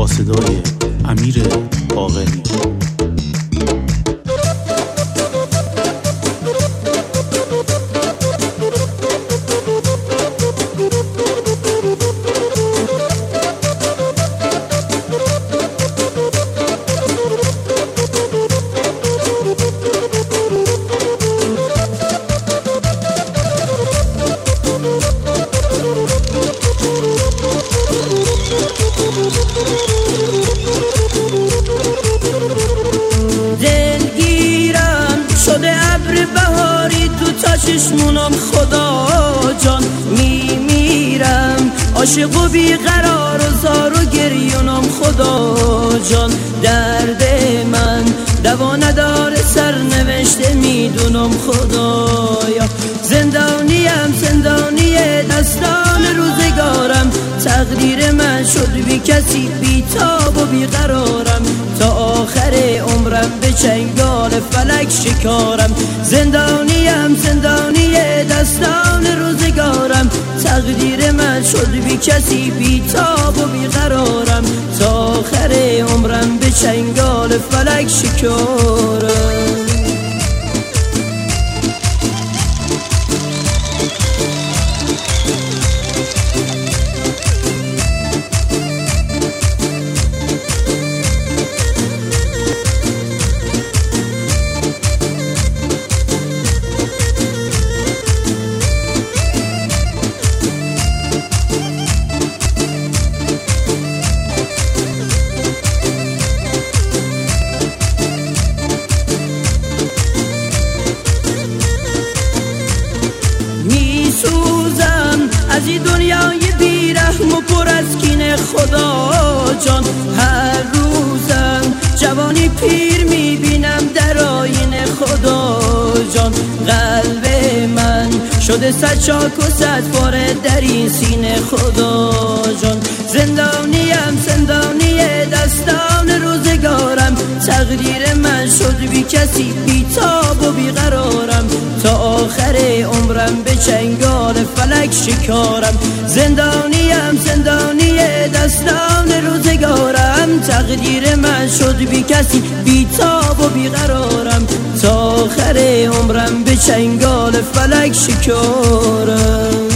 با صدای امیر باقری. دلگیرم شده ابر بهاری تو تا چشمونم، خدا جان میمیرم عاشق و بیقرار و زار و گریونم، خدا جان درد من دوا نداره سرنوشته میدونم، خدایا زندانیم زندانی دستان روزگارم، تقدیر من شد بی کسی بی تاب و بی قرارم، تا آخر عمرم به چنگال فلک شکارم، زندانیم زندانی دستان روزگارم، تقدیر من شد بی کسی بی تاب و بی قرارم، تا آخر عمرم به چنگال فلک شکارم. میسوزم از این دنیای بیرحم و پر از کینه، خدا جان هر روزم جوانی پیر میبینم در آینه، خدا جان قلب من شده صد چاک و صد پاره در این سینه، خدا جان زندانیم زندانی دستان روزگارم، تقدیر من شد بی کسی بی تاب و بی قرارم، تا آخر عمرم به چنگال فلک شکارم، زندانیم زندانی دستان روزگارم، تقدیر من شد بی کسی بی تاب و بی قرارم، تا آخر عمرم به چنگال فلک شکارم.